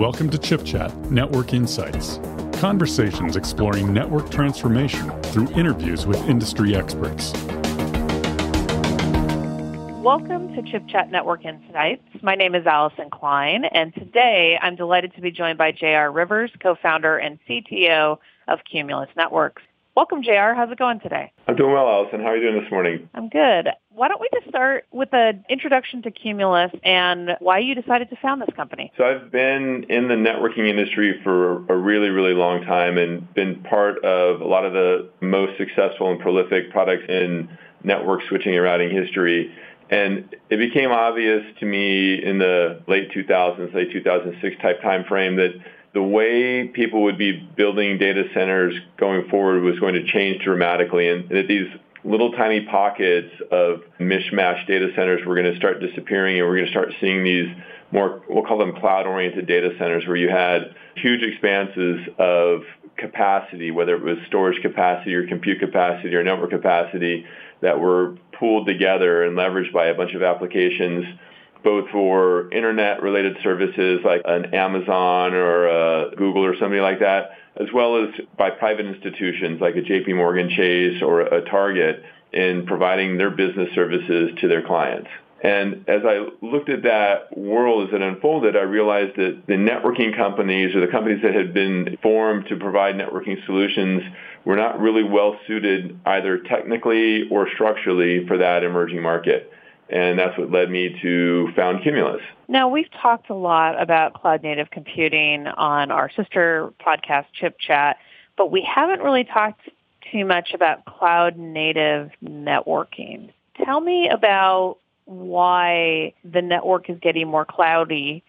Welcome to Chip Chat Network Insights. Conversations exploring network transformation through interviews with industry experts. Welcome to Chip Chat Network Insights. My name is Allison Klein, and today I'm delighted to be joined by J.R. Rivers, co-founder and CTO of Cumulus Networks. Welcome, J.R. How's it going today? I'm doing well, Allison. How are you doing this morning? I'm good. Why don't we just start with an introduction to Cumulus and why you decided to found this company? So I've been in the networking industry for a really, really long time and been part of a lot of the most successful and prolific products in network switching and routing history. And it became obvious to me in the late 2000s, late 2006 type time frame that the way people would be building data centers going forward was going to change dramatically, and that these little tiny pockets of mishmash data centers were going to start disappearing, and we're going to start seeing these more, we'll call them cloud-oriented data centers, where you had huge expanses of capacity, whether it was storage capacity or compute capacity or network capacity, that were pooled together and leveraged by a bunch of applications, both for internet-related services like an Amazon or a Google or somebody like that, as well as by private institutions like a JP Morgan Chase or a Target in providing their business services to their clients. And as I looked at that world as it unfolded, I realized that the networking companies or the companies that had been formed to provide networking solutions were not really well suited either technically or structurally for that emerging market. And that's what led me to found Cumulus. Now, we've talked a lot about cloud-native computing on our sister podcast, Chip Chat, but we haven't really talked too much about cloud-native networking. Tell me about why the network is getting more cloudy,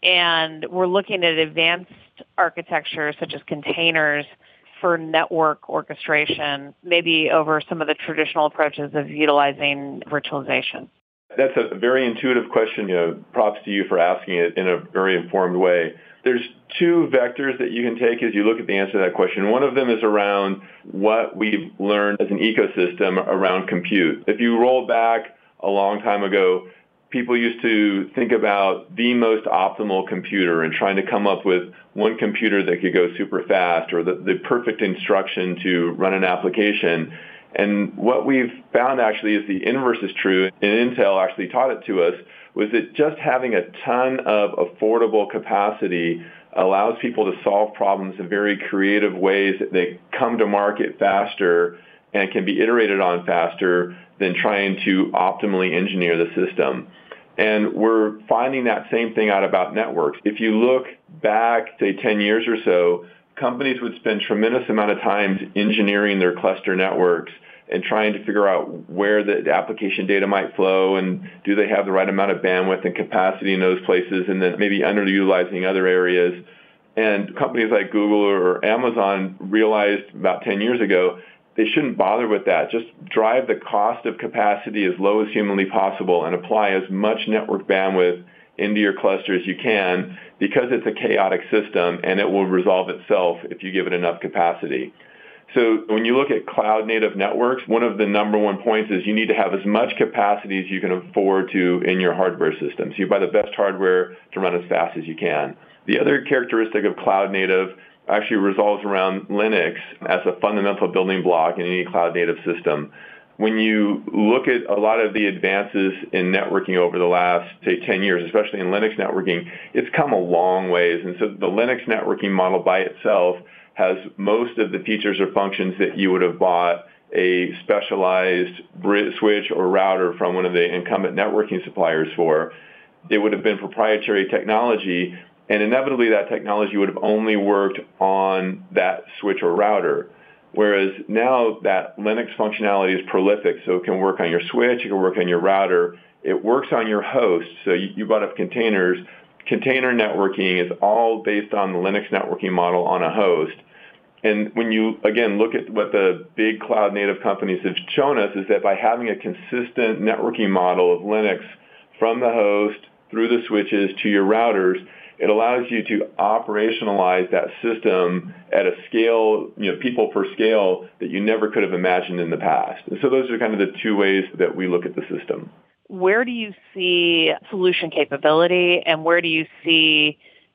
and we're looking at advanced architecture such as containers for network orchestration, maybe over some of the traditional approaches of utilizing virtualization. That's a very intuitive question. Props to you for asking it in a very informed way. There's two vectors that you can take as you look at the answer to that question. One of them is around what we've learned as an ecosystem around compute. If you roll back a long time ago, people used to think about the most optimal computer and trying to come up with one computer that could go super fast or the perfect instruction to run an application. And what we've found actually is the inverse is true, and Intel actually taught it to us, was that just having a ton of affordable capacity allows people to solve problems in very creative ways that they come to market faster and can be iterated on faster than trying to optimally engineer the system. And we're finding that same thing out about networks. If you look back, say, 10 years or so, companies would spend tremendous amount of time engineering their cluster networks and trying to figure out where the application data might flow and do they have the right amount of bandwidth and capacity in those places, and then maybe underutilizing other areas. And companies like Google or Amazon realized about 10 years ago they shouldn't bother with that. Just drive the cost of capacity as low as humanly possible and apply as much network bandwidth into your cluster as you can, because it's a chaotic system and it will resolve itself if you give it enough capacity. So when you look at cloud-native networks, one of the number one points is you need to have as much capacity as you can afford to in your hardware system. So you buy the best hardware to run as fast as you can. The other characteristic of cloud-native actually revolves around Linux as a fundamental building block in any cloud-native system. When you look at a lot of the advances in networking over the last, say, 10 years, especially in Linux networking, it's come a long ways. And so the Linux networking model by itself has most of the features or functions that you would have bought a specialized switch or router from one of the incumbent networking suppliers for. It would have been proprietary technology, and inevitably that technology would have only worked on that switch or router. Whereas now that Linux functionality is prolific, so it can work on your switch, it can work on your router, it works on your host. So you brought up containers. Container networking is all based on the Linux networking model on a host. And when you, again, look at what the big cloud-native companies have shown us, is that by having a consistent networking model of Linux from the host through the switches to your routers, it allows you to operationalize that system at a scale, people per scale, that you never could have imagined in the past. And so those are kind of the two ways that we look at the system. Where do you see solution capability, and where do you see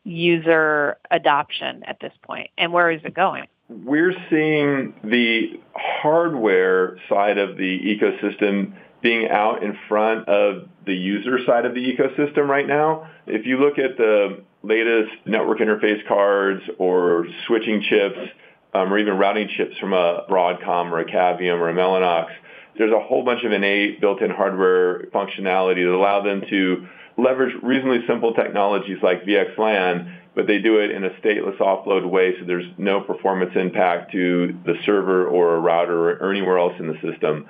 user adoption at this point, and where is it going? We're seeing the hardware side of the ecosystem being out in front of the user side of the ecosystem right now. If you look at the latest network interface cards or switching chips, or even routing chips from a Broadcom or a Cavium or a Mellanox, there's a whole bunch of innate built-in hardware functionality that allow them to leverage reasonably simple technologies like VXLAN, but they do it in a stateless offload way, so there's no performance impact to the server or a router or anywhere else in the system.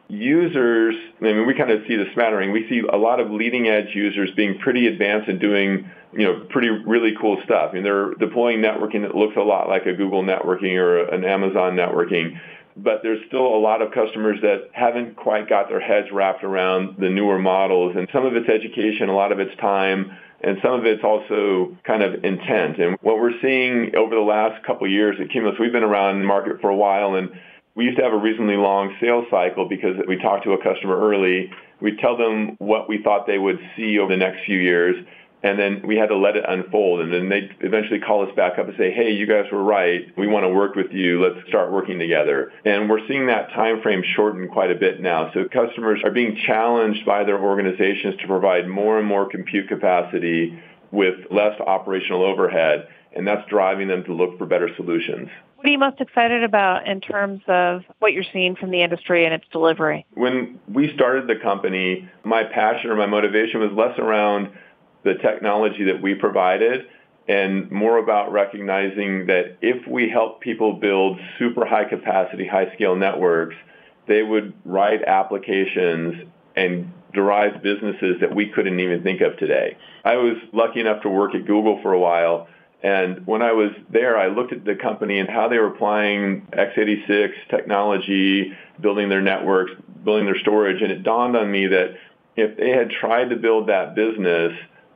Users, I mean, we kind of see the smattering. We see a lot of leading edge users being pretty advanced and doing, pretty really cool stuff. I mean, they're deploying networking that looks a lot like a Google networking or an Amazon networking. But there's still a lot of customers that haven't quite got their heads wrapped around the newer models. And some of it's education, a lot of it's time, and some of it's also kind of intent. And what we're seeing over the last couple of years at Cumulus, we've been around the market for a while, and we used to have a reasonably long sales cycle because we talked to a customer early. We'd tell them what we thought they would see over the next few years, and then we had to let it unfold. And then they'd eventually call us back up and say, hey, you guys were right. We want to work with you. Let's start working together. And we're seeing that time frame shorten quite a bit now. So customers are being challenged by their organizations to provide more and more compute capacity with less operational overhead, and that's driving them to look for better solutions. What are you most excited about in terms of what you're seeing from the industry and its delivery? When we started the company, my passion or my motivation was less around the technology that we provided and more about recognizing that if we help people build super high capacity, high scale networks, they would write applications and derive businesses that we couldn't even think of today. I was lucky enough to work at Google for a while. And when I was there, I looked at the company and how they were applying x86 technology, building their networks, building their storage. And it dawned on me that if they had tried to build that business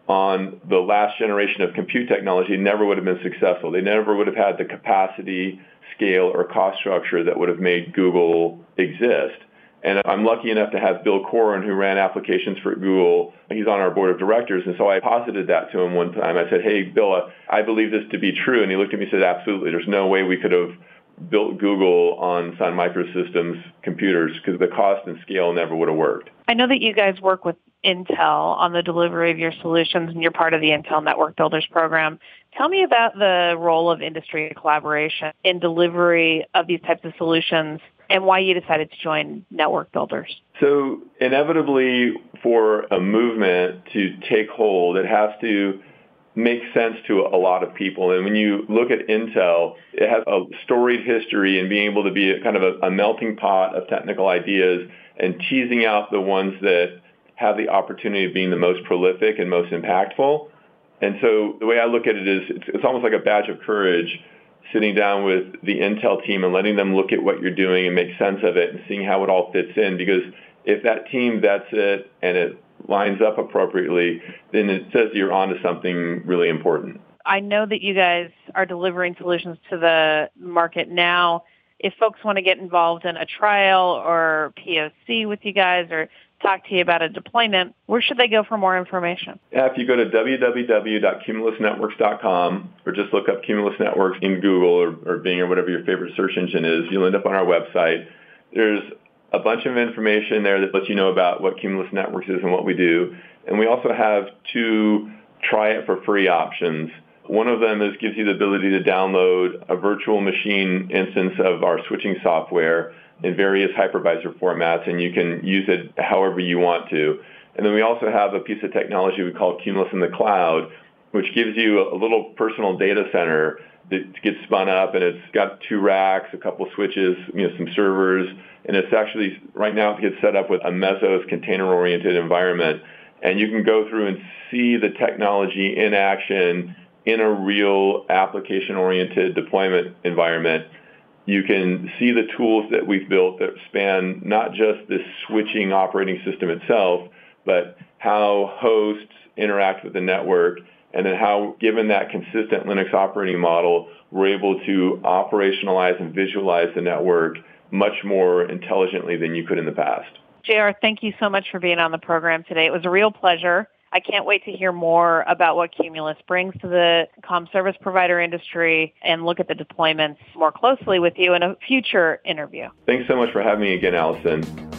on the last generation of compute technology, it never would have been successful. They never would have had the capacity, scale, or cost structure that would have made Google exist. And I'm lucky enough to have Bill Coren, who ran applications for Google. He's on our board of directors. And so I posited that to him one time. I said, hey, Bill, I believe this to be true. And he looked at me and said, absolutely. There's no way we could have built Google on Sun Microsystems computers because the cost and scale never would have worked. I know that you guys work with Intel on the delivery of your solutions, and you're part of the Intel Network Builders program. Tell me about the role of industry collaboration in delivery of these types of solutions and why you decided to join Network Builders. So inevitably, for a movement to take hold, it has to make sense to a lot of people. And when you look at Intel, it has a storied history in being able to be kind of a melting pot of technical ideas and teasing out the ones that have the opportunity of being the most prolific and most impactful. And so the way I look at it is it's almost like a badge of courage sitting down with the Intel team and letting them look at what you're doing and make sense of it and seeing how it all fits in. Because if that team vets it and it lines up appropriately, then it says you're onto something really important. I know that you guys are delivering solutions to the market now. If folks want to get involved in a trial or POC with you guys or talk to you about a deployment, where should they go for more information? If you go to www.cumulusnetworks.com or just look up Cumulus Networks in Google or Bing or whatever your favorite search engine is, you'll end up on our website. There's a bunch of information there that lets you know about what Cumulus Networks is and what we do. And we also have 2 try it for free options. One of them gives you the ability to download a virtual machine instance of our switching software in various hypervisor formats, and you can use it however you want to. And then we also have a piece of technology we call Cumulus in the Cloud, which gives you a little personal data center that gets spun up, and it's got 2 racks, a couple switches, some servers, and it's actually, right now it gets set up with a Mesos container-oriented environment. And you can go through and see the technology in action in a real application-oriented deployment environment. You can see the tools that we've built that span not just the switching operating system itself, but how hosts interact with the network, and then how, given that consistent Linux operating model, we're able to operationalize and visualize the network much more intelligently than you could in the past. JR, thank you so much for being on the program today. It was a real pleasure. I can't wait to hear more about what Cumulus brings to the comm service provider industry and look at the deployments more closely with you in a future interview. Thanks so much for having me again, Allison.